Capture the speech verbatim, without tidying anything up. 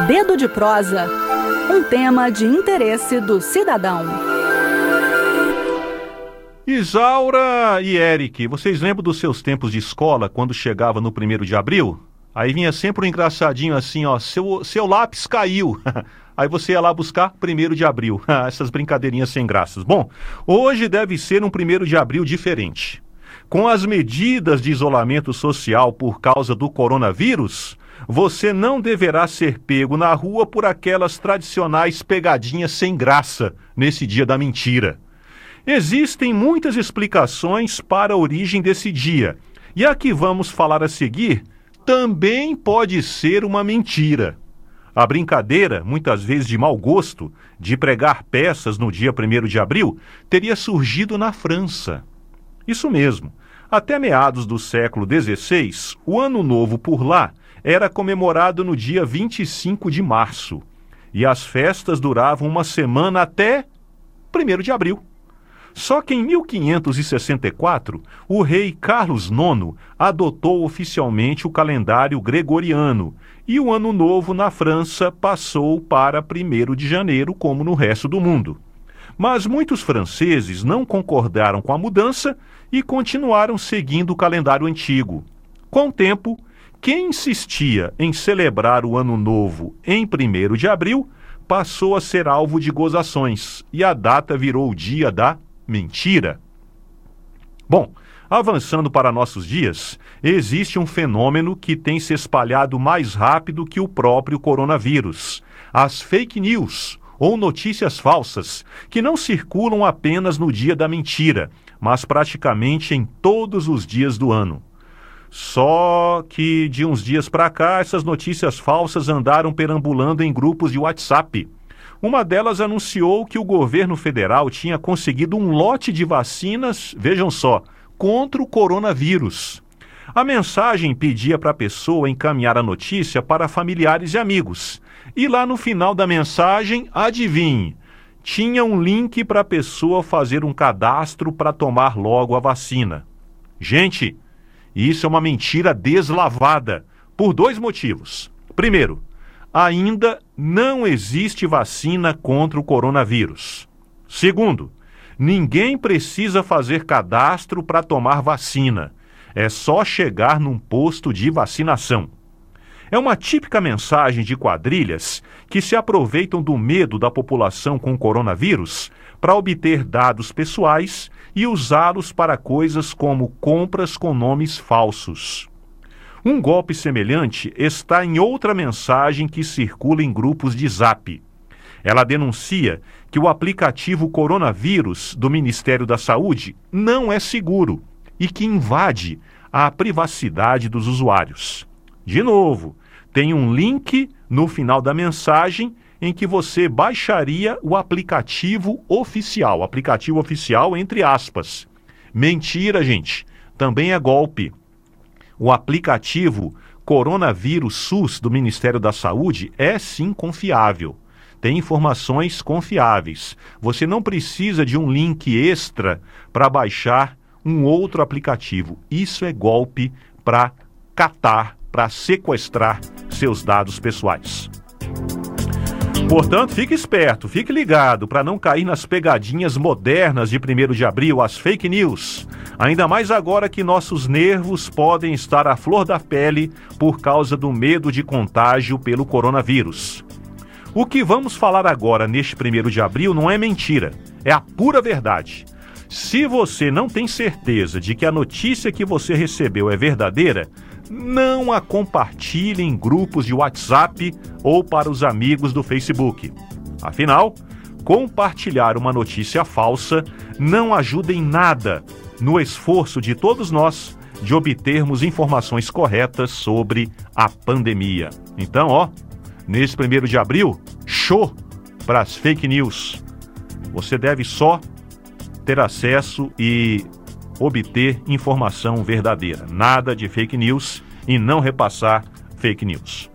Dedo de Prosa, um tema de interesse do cidadão. Isaura e Eric, vocês lembram dos seus tempos de escola, quando chegava no primeiro de abril? Aí vinha sempre um engraçadinho assim, ó, seu, seu lápis caiu. Aí você ia lá buscar primeiro de abril. Essas brincadeirinhas sem graças. Bom, hoje deve ser um primeiro de abril diferente. Com as medidas de isolamento social por causa do coronavírus, você não deverá ser pego na rua por aquelas tradicionais pegadinhas sem graça nesse dia da mentira. Existem muitas explicações para a origem desse dia, e a que vamos falar a seguir também pode ser uma mentira. A brincadeira, muitas vezes de mau gosto, de pregar peças no dia primeiro de abril, teria surgido na França. Isso mesmo. Até meados do século dezesseis, o Ano Novo por lá era comemorado no dia vinte e cinco de março. E as festas duravam uma semana até primeiro de abril. Só que em mil quinhentos e sessenta e quatro, o rei Carlos nono adotou oficialmente o calendário gregoriano e o Ano Novo na França passou para primeiro de janeiro, como no resto do mundo. Mas muitos franceses não concordaram com a mudança e continuaram seguindo o calendário antigo. Com o tempo, quem insistia em celebrar o Ano Novo em primeiro de abril passou a ser alvo de gozações e a data virou o dia da mentira. Bom, avançando para nossos dias, existe um fenômeno que tem se espalhado mais rápido que o próprio coronavírus: as fake news, ou notícias falsas, que não circulam apenas no dia da mentira, mas praticamente em todos os dias do ano. Só que de uns dias para cá, essas notícias falsas andaram perambulando em grupos de WhatsApp. Uma delas anunciou que o governo federal tinha conseguido um lote de vacinas, vejam só, contra o coronavírus. A mensagem pedia para a pessoa encaminhar a notícia para familiares e amigos. E lá no final da mensagem, adivinhe, tinha um link para a pessoa fazer um cadastro para tomar logo a vacina. Gente, isso é uma mentira deslavada, por dois motivos. Primeiro, ainda não existe vacina contra o coronavírus. Segundo, ninguém precisa fazer cadastro para tomar vacina. É só chegar num posto de vacinação. É uma típica mensagem de quadrilhas que se aproveitam do medo da população com o coronavírus para obter dados pessoais e usá-los para coisas como compras com nomes falsos. Um golpe semelhante está em outra mensagem que circula em grupos de Zap. Ela denuncia que o aplicativo Coronavírus do Ministério da Saúde não é seguro e que invade a privacidade dos usuários. De novo, tem um link no final da mensagem em que você baixaria o aplicativo oficial, aplicativo oficial entre aspas. Mentira, gente, também é golpe. O aplicativo Coronavírus SUS do Ministério da Saúde é sim confiável. Tem informações confiáveis. Você não precisa de um link extra para baixar um outro aplicativo. Isso é golpe para catar, para sequestrar seus dados pessoais. Portanto, fique esperto, fique ligado para não cair nas pegadinhas modernas de primeiro de abril, as fake news. Ainda mais agora que nossos nervos podem estar à flor da pele por causa do medo de contágio pelo coronavírus. O que vamos falar agora neste primeiro de abril não é mentira, é a pura verdade. Se você não tem certeza de que a notícia que você recebeu é verdadeira, não a compartilhe em grupos de WhatsApp ou para os amigos do Facebook. Afinal, compartilhar uma notícia falsa não ajuda em nada no esforço de todos nós de obtermos informações corretas sobre a pandemia. Então, ó, nesse primeiro de abril, show para as fake news. Você deve só ter acesso e obter informação verdadeira. Nada de fake news e não repassar fake news.